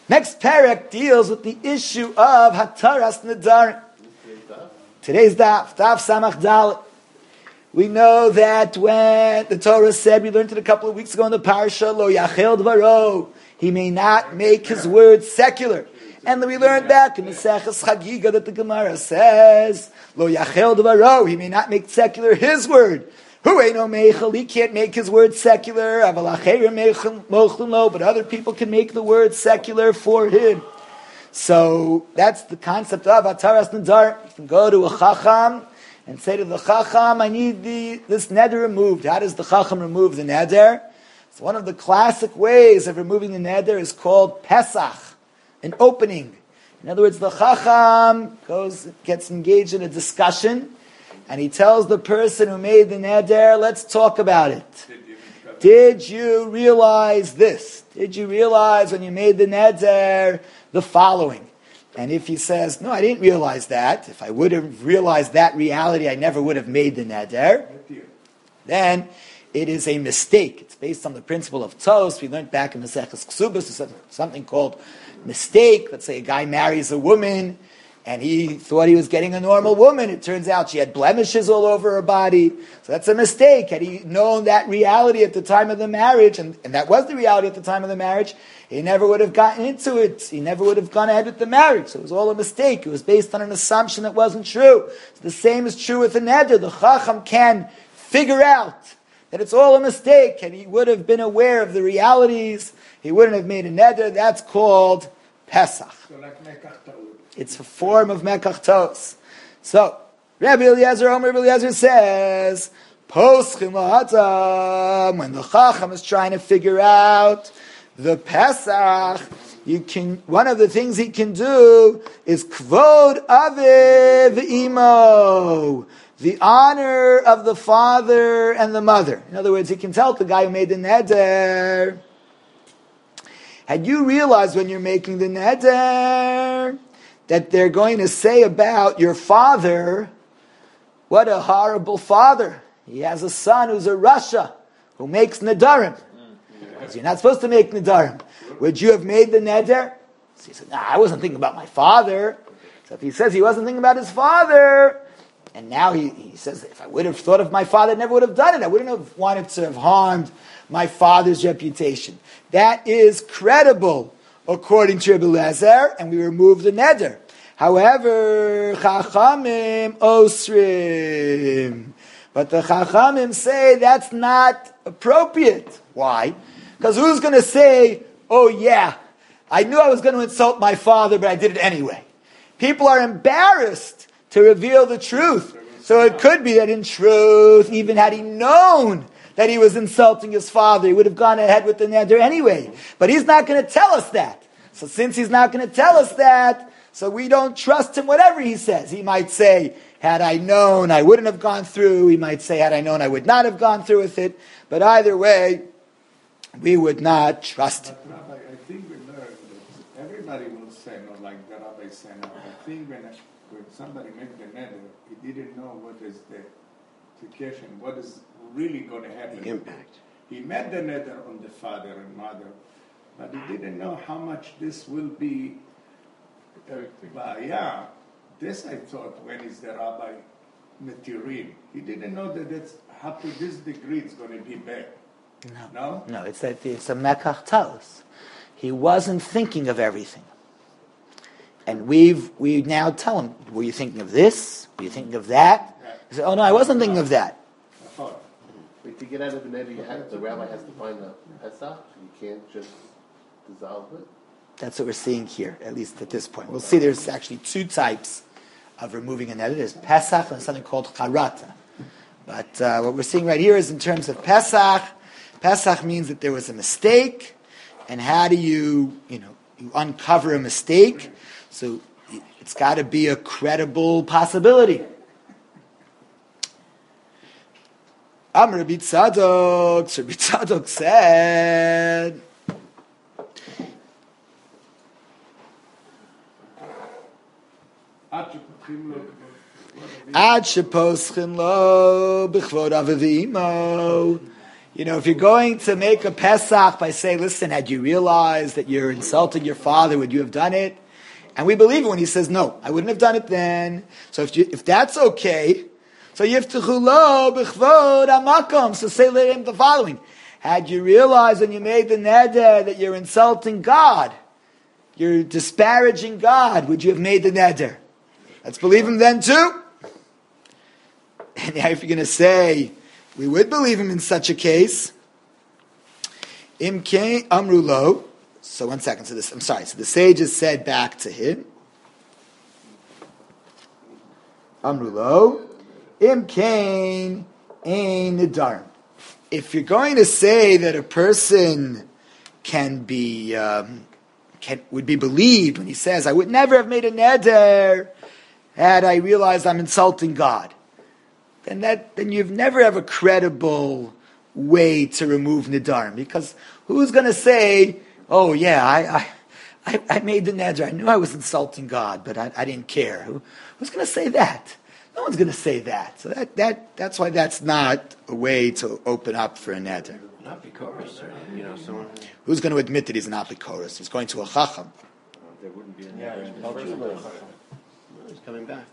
Next parak deals with the issue of Hataras Nedarim. Today's daf Samach Dalet. We know that when the Torah said, we learned it a couple of weeks ago in the Parsha, Lo Yachel Dvaro, he may not make his words secular. And then we learned back in the Maseches Chagiga that the Gemara says, Lo Yachel Dvaro, he may not make secular his word. Hu eino meichel, he can't make his word secular, aval acherim mochlin lo, but other people can make the word secular for him. So that's the concept of Hataras Nedarim. You can go to a Chacham and say to the Chacham, I need this neder removed. How does the Chacham remove the neder? So one of the classic ways of removing the neder is called Pesach, an opening. In other words, the Chacham gets engaged in a discussion, and he tells the person who made the neder, let's talk about it. Did you realize this? Did you realize when you made the neder the following? And if he says, no, I didn't realize that, if I would have realized that reality, I never would have made the neder, then it is a mistake. It's based on the principle of tos. We learned back in the Maseches Ksubos, there's something called mistake. Let's say a guy marries a woman, and he thought he was getting a normal woman. It turns out she had blemishes all over her body. So that's a mistake. Had he known that reality at the time of the marriage, and that was the reality at the time of the marriage, he never would have gotten into it. He never would have gone ahead with the marriage. So it was all a mistake. It was based on an assumption that wasn't true. So the same is true with the neder. The Chacham can figure out that it's all a mistake, and he would have been aware of the realities. He wouldn't have made a neder. That's called Pesach. So like Mekach Ta'ud. It's a form of Mekach Tos. So, Rabbi Eliezer says, Poschim Lahatam, when the Chacham is trying to figure out the Pesach, one of the things he can do is Kvod Aviv Imo, the honor of the father and the mother. In other words, he can tell the guy who made the neder, had you realized when you're making the neder that they're going to say about your father, what a horrible father. He has a son who's a Rasha, who makes nedarim. Because you're not supposed to make nedarim. Would you have made the neder? So he said, I wasn't thinking about my father. So if he says he wasn't thinking about his father, and now he says, if I would have thought of my father, I never would have done it. I wouldn't have wanted to have harmed my father's reputation. That is credible, according to Rabbi Eliezer, and we remove the neder. However, Chachamim osrim. But the Chachamim say that's not appropriate. Why? Because who's going to say, oh yeah, I knew I was going to insult my father, but I did it anyway. People are embarrassed to reveal the truth. So it could be that in truth, even had he known that he was insulting his father, he would have gone ahead with the neder anyway. But he's not going to tell us that. So since he's not going to tell us that, so we don't trust him whatever he says. He might say, had I known, I wouldn't have gone through. He might say, had I known, I would not have gone through with it. But either way, we would not trust him. But Rabbi, I think we learned that everybody will say, not like the Rabbi said, I think when somebody made the neder, he didn't know what is the implication, what is really going to happen. The impact. He made the neder on the father and mother, but he didn't know how much this will be. This I thought when is the Rabbi Metirim. He didn't know that it's up to this degree it's going to be bad. No, it's a Mekach Tos. He wasn't thinking of everything. And we now tell him, were you thinking of this? Were you thinking of that? He said, oh no, I wasn't thinking of that. Wait, to get out of the neder, the rabbi has to find the Pesach. You can't just dissolve it. That's what we're seeing here, at least at this point. We'll see there's actually two types of removing a neder. There's Pesach and something called Charata. But what we're seeing right here is in terms of Pesach. Pesach means that there was a mistake, and how do you uncover a mistake? So it's got to be a credible possibility. Rabbi Tzadok said, Ad sheposchin lo b'chvod aviv v'imo. If you're going to make a Pesach by saying, listen, had you realized that you're insulting your father, would you have done it? And we believe it when he says, no, I wouldn't have done it then. So if that's okay, so yiftechu lo b'chvod hamakom. So say to him the following. Had you realized when you made the neder that you're insulting God, you're disparaging God, would you have made the neder? Let's believe him then too. And now if you're going to say, we would believe him in such a case. Imke amrulo. So 1 second. So the sages said back to him. Amrulo. Imkain ein nidar. If you're going to say that a person would be believed when he says, I would never have made a neder had I realized I'm insulting God. Then you've never have a credible way to remove nidarim, because who's going to say, "Oh yeah, I made the neder. I knew I was insulting God, but I didn't care." Who's going to say that? No one's going to say that. So that's why that's not a way to open up for a neder. Not because, someone Who's going to admit that he's an apikoros? He's going to a chacham. there wouldn't be a neder. He's coming back.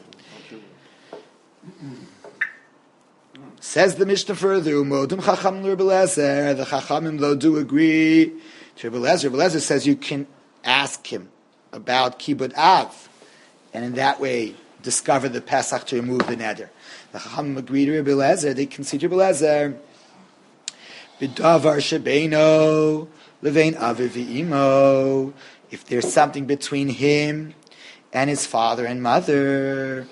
Says the Mishnah further, Umodim Chacham Rebbe Lezer, the Chachamim though do agree to Rebbe Lezer. Rebbe Lezer says you can ask him about Kibbud Av, and in that way discover the Pesach to remove the neder. The Chachamim agree to Rebbe Lezer, they concede Rebbe Lezer. B'davar shebeino levein aviv v'imo. If there's something between him and his father and mother.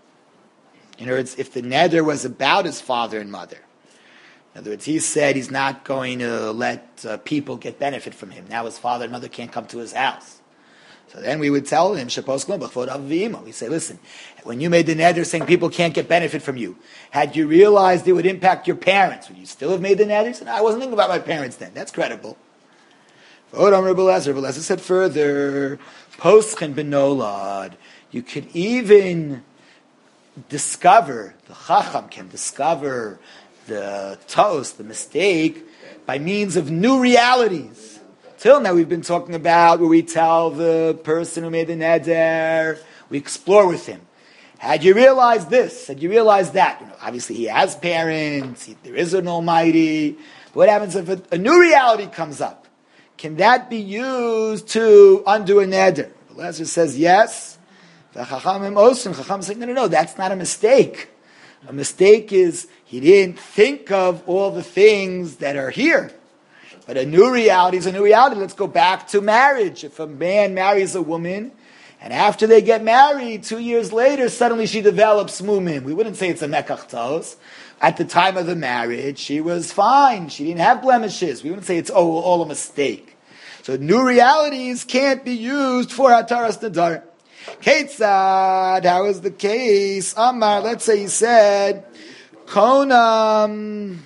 In other words, if the neder was about his father and mother. In other words, he said he's not going to let people get benefit from him. Now his father and mother can't come to his house. So then we would tell him, we say, listen, when you made the neder saying people can't get benefit from you, had you realized it would impact your parents, would you still have made the neder? He said, no, I wasn't thinking about my parents then. That's credible. Rebbe Lezer said further, Poschen benolad, you could even discover, the Chacham can discover the toast, the mistake, by means of new realities. Till now we've been talking about where we tell the person who made the neder, we explore with him. Had you realized this? Had you realized that? Obviously he has parents, there is an Almighty. But what happens if a new reality comes up? Can that be used to undo a neder? The Lezer says yes. The Chacham saying, no, that's not a mistake. A mistake is he didn't think of all the things that are here. But a new reality is a new reality. Let's go back to marriage. If a man marries a woman, and after they get married, 2 years later, suddenly she develops mumim. We wouldn't say it's a mekach tos. At the time of the marriage, she was fine. She didn't have blemishes. We wouldn't say it's all a mistake. So new realities can't be used for hataras nadar. Ketzad, how is the case? Amar, let's say he said, Konam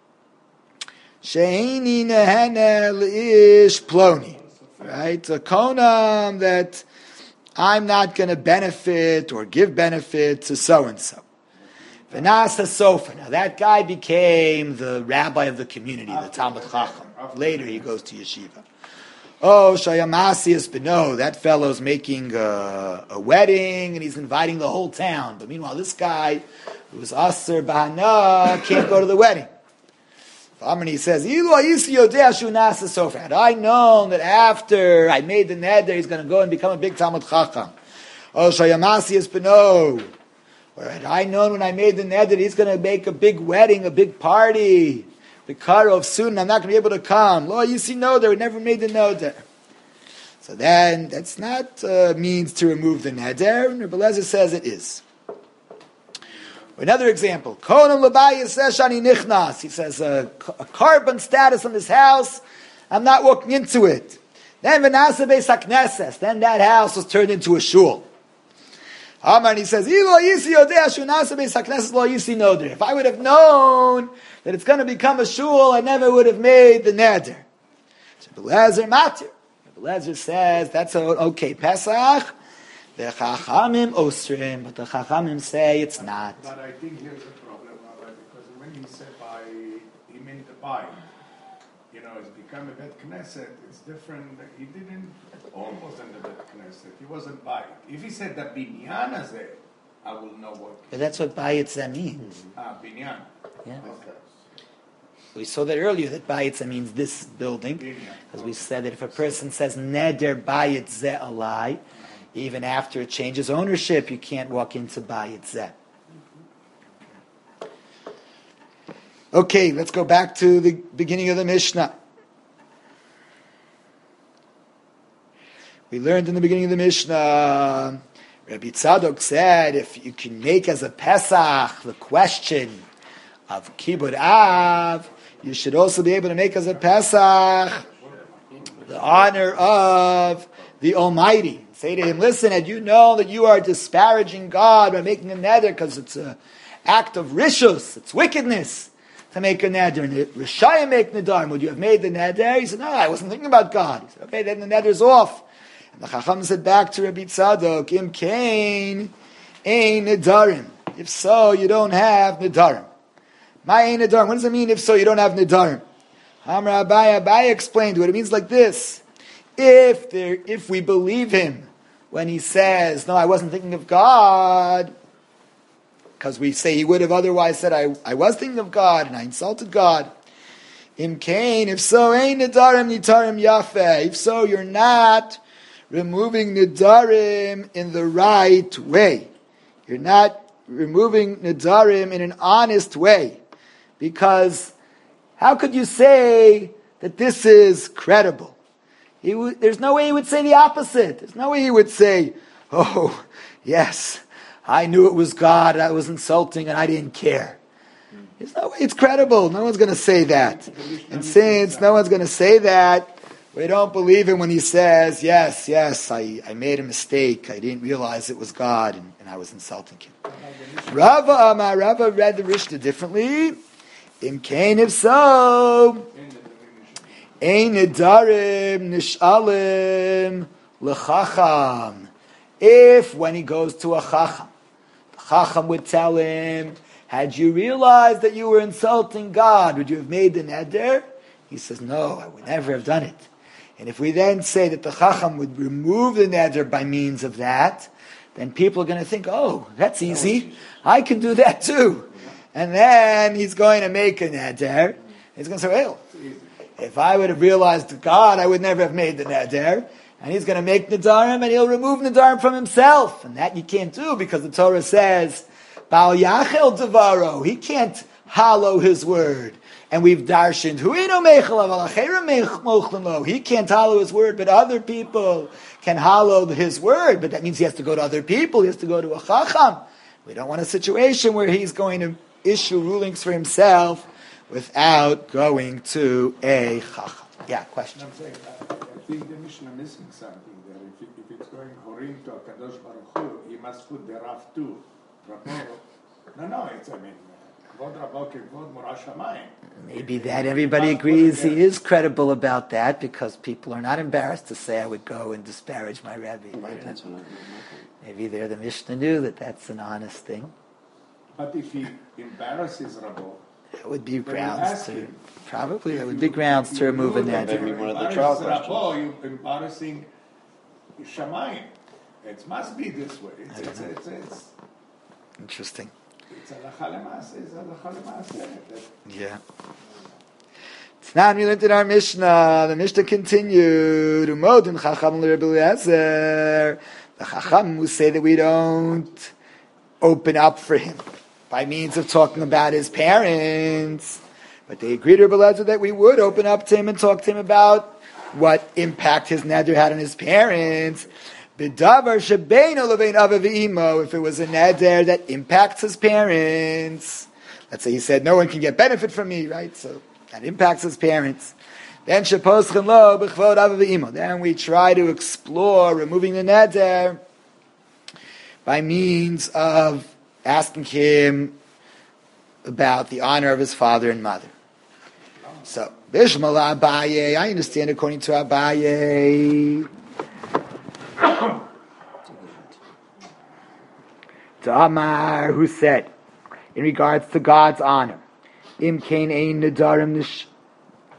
Sheini Nehenel Ish Ploni. Right? A konam that I'm not going to benefit or give benefit to so-and-so. V'nasa Sofer. Now that guy became the rabbi of the community, the Talmud Chacham. Later he goes to yeshiva. Oh, Shayamasias Beno, that fellow's making a wedding and he's inviting the whole town. But meanwhile, this guy, who's Aser Bahana, can't go to the wedding. And he says, had I known that after I made the neder, he's going to go and become a big Talmud Chacham. Oh, Shayamasias Beno. Or had I known when I made the neder, he's going to make a big wedding, a big party. The Karov soon, I'm not going to be able to come. Lo, you see, no, we never made the neder. So then, that's not means to remove the neder. And Rebbe Lezer says it is. Another example. Konam Labayas Shani Nichnas. He says a carbon status on this house, I'm not walking into it. Then Venasa Beis HaKnesses. Then that house was turned into a shul. And he says, if I would have known that it's going to become a shul, I never would have made the neder. So Belezer matir. Belezer says, that's okay, Pesach. The Chachamim osrim, but the Chachamim say it's not. But I think here's the problem, Rabbi, because when he said he meant buy. You know, it's become a Bet Knesset. It's different. He didn't almost in the Bet Knesset. He wasn't buying. If he said the binyan hazeh, I will know what. But that's what Bayitza means. Binyan. Yeah. Okay. We saw that earlier, that Bayitza means this building. Because we said that if a person says Neder Bayitze Alai, even after it changes ownership, you can't walk into Bayitze. Okay, let's go back to the beginning of the Mishnah. We learned in the beginning of the Mishnah, Rabbi Tzadok said, if you can make as a Pesach the question of Kibbud Av, you should also be able to make as a Pesach the honor of the Almighty. Say to him, listen, had you known that you are disparaging God by making a neder, because it's an act of rishus, it's wickedness to make a neder. And Rishayim make nedarim. Would you have made the neder? He said, no, I wasn't thinking about God. He said, okay, then the neder's off. And the Chacham said back to Rabbi Tzadok, Im kain ein nedarim. If so, you don't have nedarim. Ma ein nedarim. What does it mean, if so, you don't have nedarim? Amar Abaye explained what it means like this. If we believe him when he says, no, I wasn't thinking of God, because we say he would have otherwise said, I was thinking of God, and I insulted God. Im kain, if so, ein nedarim nitarim yafeh. If so, you're not removing nedarim in the right way. You're not removing nedarim in an honest way. Because how could you say that this is credible? There's no way he would say the opposite. There's no way he would say, oh, yes, I knew it was God, I was insulting, and I didn't care. There's no way it's credible. No one's going to say that. And since no one's going to say that, we don't believe him when he says, yes, I made a mistake. I didn't realize it was God, and I was insulting him. Rava read the Rishta differently. Im kain, if so, ein nedarim nish'alim l'chacham. If, when he goes to a chacham, the chacham would tell him, had you realized that you were insulting God, would you have made the neder? He says, no, I would never have done it. And if we then say that the chacham would remove the neder by means of that, then people are going to think, oh, that's easy. I can do that too. And then he's going to make a neder. He's going to say, well, if I would have realized God, I would never have made the neder. And he's going to make nedarim, and he'll remove nedarim from himself. And that you can't do, because the Torah says, Bal Yachel Devaro, he can't hallow his word. And we've darshaned, he can't hallow his word, but other people can hallow his word. But that means he has to go to other people, he has to go to a chacham. We don't want a situation where he's going to issue rulings for himself without going to a chacham. Yeah, question. I'm saying, I think the Mishnah missing something there. If it's going Horim to Kadosh Baruch Hu, he must put the Rav too. No, it's, Vod Rabo Kevod Mora Shamayim. Maybe that everybody agrees he is credible about that, because people are not embarrassed to say I would go and disparage my Rebbe. Right, that's what Maybe there the Mishnah knew that that's an honest thing. But if he embarrasses Rabo, That would be But grounds you to, ask him, probably that would be grounds to remove a Maybe neder. one of the trial questions. You're embarrassing Shamayim. It must be this way. It's Interesting. halacha l'maaseh. It's halacha l'maaseh. Yeah. It's not we learned in our Mishnah. The Mishnah continued. Umodin chacham l'Rebbe Eliezer. The chacham who say that we don't open up for him by means of talking about his parents, but they agreed to Rebbe Eliezer that we would open up to him and talk to him about what impact his neder had on his parents. B'davar shebeino levein ava v'imo, if it was a neder that impacts his parents. Let's say he said, no one can get benefit from me, right? So that impacts his parents. Then sheposchen lo b'chvod ava v'imo. Then we try to explore removing the neder by means of asking him about the honor of his father and mother. So, Bishmala Abaye, I understand according to Abaye. To Amar, who said, in regards to God's honor, Im kain ein nedarim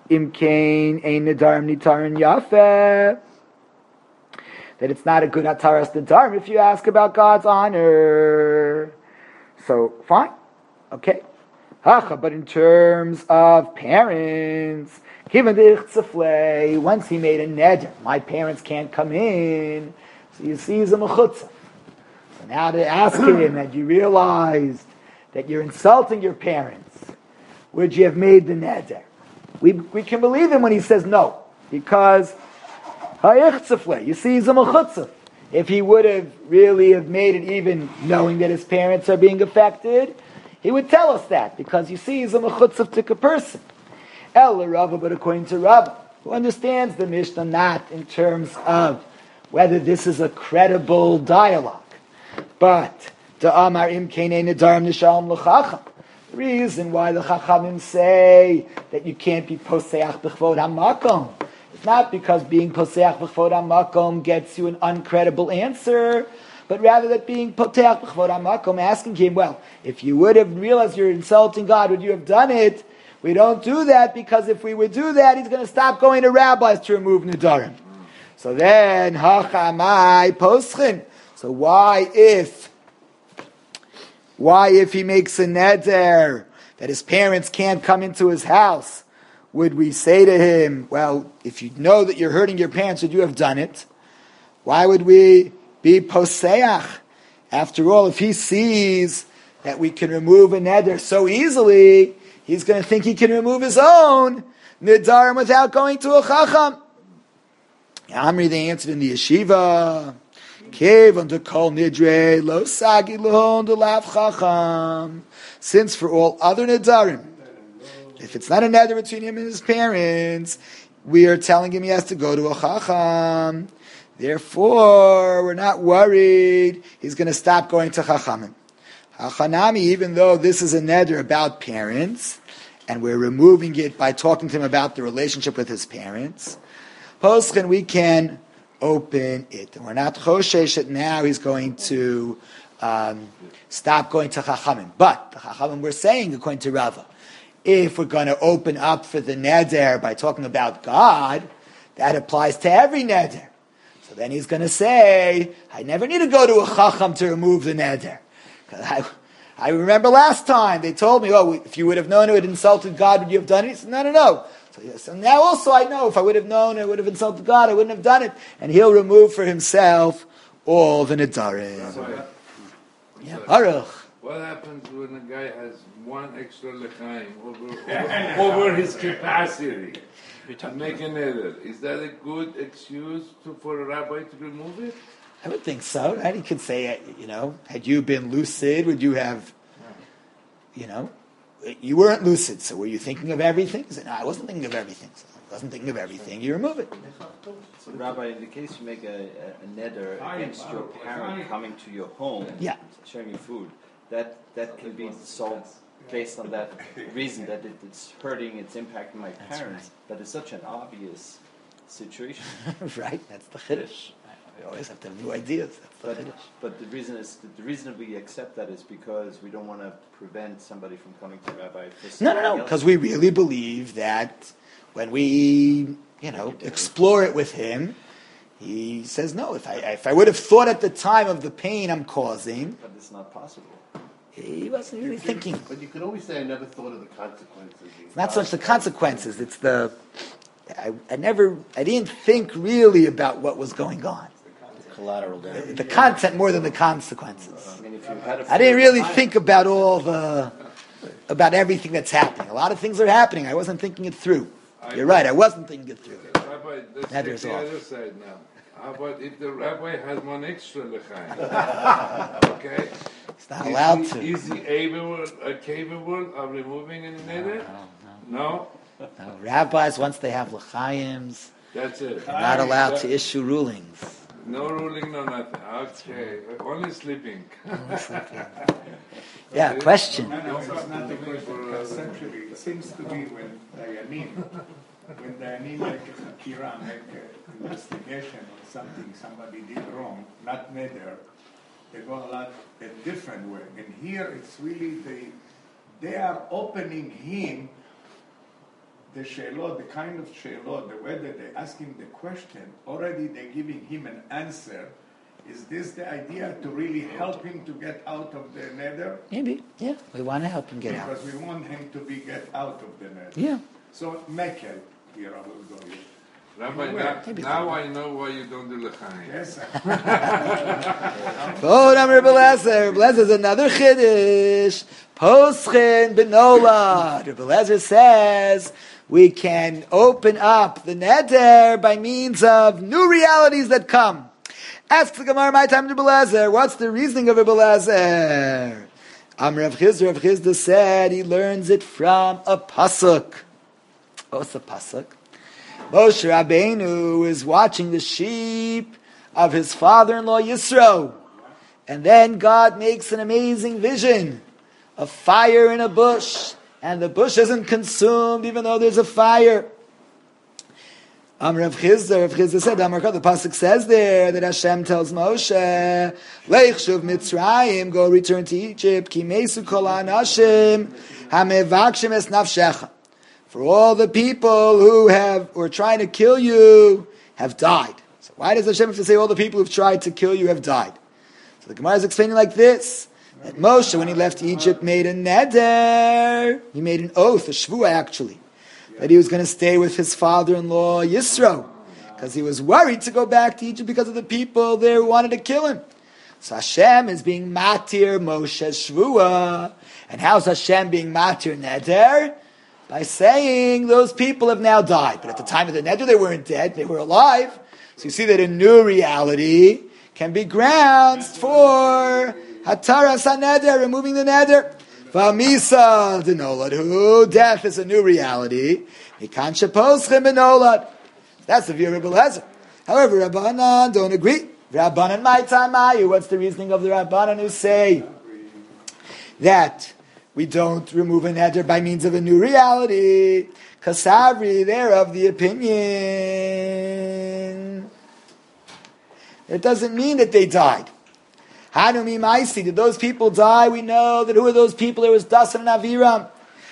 imkain ein nedarim nitarin yafeh. That it's not a good hataras nedarim if you ask about God's honor. So fine, okay. But in terms of parents, once he made a neder, my parents can't come in. So you see, he's a mechutza. So now to ask him, had you realized that you're insulting your parents, would you have made the neder? We can believe him when he says no, because you see, he's a mechutza. If he would have really have made it even knowing that his parents are being affected, he would tell us that, because you see, he's a mechutzav person. El Rava, but according to Rava, who understands the Mishnah not in terms of whether this is a credible dialogue, but the Amar imkeinei nedarim nishalom l'chacham. The reason why the Chachamim say that you can't be poseach b'chvod hamakom, it's not because being poseach b'chvod hamakom gets you an uncredible answer, but rather that being poteach b'chvod hamakom, asking him, well, if you would have realized you're insulting God, would you have done it? We don't do that, because if we would do that, he's going to stop going to rabbis to remove nedarim. So then, hachamai poschen. So why if he makes a neder that his parents can't come into his house, would we say to him, well, if you know that you're hurting your parents, would you have done it? Why would we be poseach? After all, if he sees that we can remove a neder so easily, he's going to think he can remove his own nedarim without going to a chacham. Amri, they answered in the yeshiva, Kev to kol nidre lo sagi lohon de lav chacham. Since for all other nedarim, if it's not a neder between him and his parents, we are telling him he has to go to a chacham. Therefore, we're not worried he's going to stop going to chachamim. Hachanami, even though this is a neder about parents, and we're removing it by talking to him about the relationship with his parents, poschen, we can open it. And we're not choshesh that now he's going to stop going to chachamim. But the chachamim were saying, according to Rava, if we're going to open up for the neder by talking about God, that applies to every neder. So then he's going to say, I never need to go to a chacham to remove the neder. I remember last time they told me, oh, if you would have known it had insulted God, would you have done it? He said, no. So now also I know if I would have known it would have insulted God, I wouldn't have done it. And he'll remove for himself all the nedarim. Yeah, Baruch. What happens when a guy has one extra lechaim over his capacity to make a neder? Is that a good excuse for a rabbi to remove it? I would think so. Right? He could say, had you been lucid, would you have, you weren't lucid, so were you thinking of everything? He said, no, I wasn't thinking of everything. So I wasn't thinking of everything. You remove it. So, Rabbi, in the case you make a neder against your parent coming to your home, sharing your food, that can be solved based on that reason that it's hurting, it's impacting my parents. Right. But it's such an obvious situation. Right, that's the chiddush. We always have to have new ideas. But the reason we accept that is because we don't want to prevent somebody from coming to Rabbi. No, because we really believe that when we, explore it with him, he says no. If I would have thought at the time of the pain I'm causing, but it's not possible. He wasn't really thinking. But you can always say, I never thought of the consequences. It's not so much the consequences. It's I didn't think really about what was going on. Collateral damage. The content more than the consequences. I mean, if you had I didn't really think about about everything that's happening. A lot of things are happening. I wasn't thinking it through. You're right. I wasn't thinking it through. Rabbi, let's take the other side now. How about if the rabbi has one extra lechaim? Okay. It's not allowed to. Is he capable of removing any neder? No. No, rabbis, once they have l'chaims, that's it. They're not allowed to issue rulings. No ruling, no nothing. Okay, only sleeping. Yeah, question. No, it's not the question. Essentially, it seems to be when Dayanim make a Kira, make an investigation on something somebody did wrong, not neder, they go a different way. And here it's really they are opening him the she'elot, the kind of she'elot, the way that they ask him the question, already they're giving him an answer. Is this the idea to really help him to get out of the nether? Maybe, yeah. We want to help him get out. Because we want him to get out of the nether. Yeah. So, Mekel, here I will go. Rabbi, now I know why you don't do l'chaim. Yes, sir. Oh, Rabbi Eliezer. Rabbi Eliezer is another chiddush. Poschen benola. Rabbi Eliezer says we can open up the neder by means of new realities that come. Asks the Gemara, my time, Rabbi Eliezer, what's the reasoning of Rabbi Eliezer? Rav Chisda said he learns it from a pasuk. What's a pasuk? Moshe Rabbeinu is watching the sheep of his father-in-law Yisro. And then God makes an amazing vision of fire in a bush. And the bush isn't consumed even though there's a fire. Rav Chisda said, the pasuk says there that Hashem tells Moshe, Leich shuv Mitzrayim, go return to Egypt, ki mesu kol ha'anashim, ha'mevakshim es nafshecha. For all the people who are trying to kill you have died. So why does Hashem have to say all the people who've tried to kill you have died? So the Gemara is explaining like this, that Moshe, when he left Egypt, made a neder. He made an oath, a shvuah actually, that he was going to stay with his father-in-law Yisro, because he was worried to go back to Egypt because of the people there who wanted to kill him. So Hashem is being matir Moshe's shvuah. And how's Hashem being matir neder? By saying those people have now died. But at the time of the neder, they weren't dead, they were alive. So you see that a new reality can be grounds for hataras haneder, removing the neder. V'amisa denolad, death is a new reality. Mikan sheposchem benolad. That's the view of Rabbi Eliezer. However, Rabbanan don't agree. Rabbanan my time, what's the reasoning of the Rabbanan who say that we don't remove an neder by means of a new reality? Kasavri, they're of the opinion it doesn't mean that they died. Hanumi Maisi, did those people die? We know that who are those people? There was Dasan and Aviram.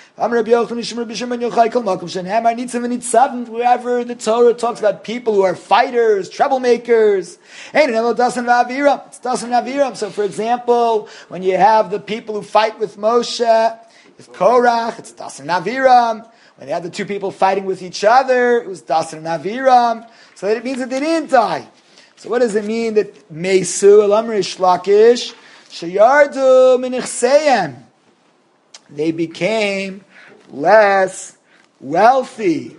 Wherever the Torah talks about people who are fighters, troublemakers, it's Dasan and Aviram. So for example, when you have the people who fight with Moshe, with Korach, it's Dasan and Aviram. When they had the two people fighting with each other, it was Dasan and Aviram. So that it means that they didn't die. So what does it mean that Mesu Elamrish Lakish Shayardu Minichseim? They became less wealthy.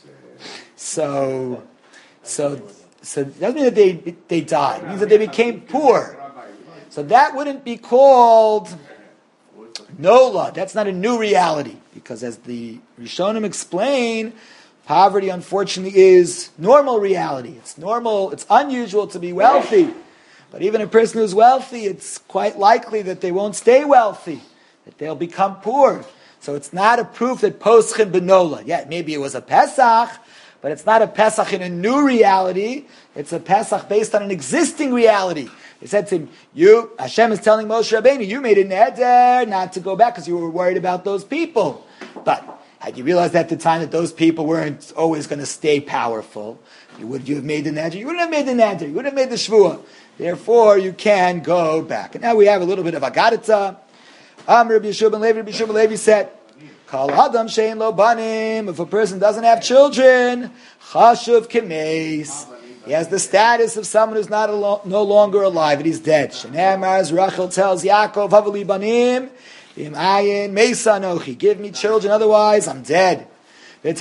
So it doesn't mean that they died. It means that they became poor. So that wouldn't be called Nola. That's not a new reality. Because as the Rishonim explain, poverty, unfortunately, is normal reality. It's normal, it's unusual to be wealthy. But even a person who's wealthy, it's quite likely that they won't stay wealthy, that they'll become poor. So it's not a proof that Poschin Benola. Yeah, maybe it was a Pesach, but it's not a Pesach in a new reality. It's a Pesach based on an existing reality. He said to him, Hashem is telling Moshe Rabbeinu, you made a neder not to go back because you were worried about those people. But had you realized at the time that those people weren't always going to stay powerful, would you have made the neder? You wouldn't have made the neder. You wouldn't have made the shvuah. Therefore, you can go back. And now we have a little bit of agadita. Rabbi Yeshua ben Levi said, Kal Adam shein lo banim. If a person doesn't have children, chashuv kemeis. He has the status of someone who's no longer alive, and he's dead. Shneimar, as Rachel tells Yaakov, Havali banim. Give me children, otherwise I'm dead. There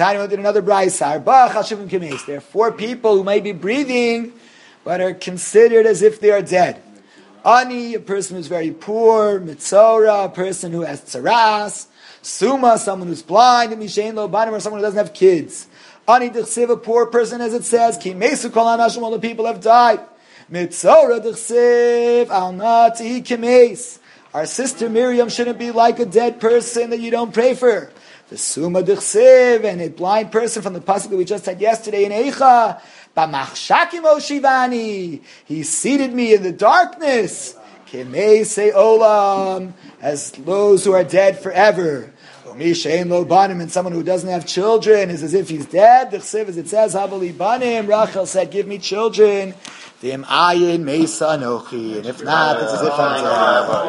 are 4 people who may be breathing, but are considered as if they are dead. Ani, a person who's very poor. Mitzora, a person who has tzaras. Suma, someone who's blind. And Mishain lo banim, or someone who doesn't have kids. Ani d'chsiv, a poor person, as it says. Ki mesu kol hanashim, all the people have died. Mitzora d'chsiv, al nati kimes. Our sister Miriam shouldn't be like a dead person that you don't pray for. The Suma d'chsiv, and a blind person from the pasuk that we just had yesterday in Eicha. B'machshakim oshivani. He seated me in the darkness. Kimei se olam, as those who are dead forever. And someone who doesn't have children is as if he's dead. As it says, Rachel said, give me children. And if not, it's as if I'm dead.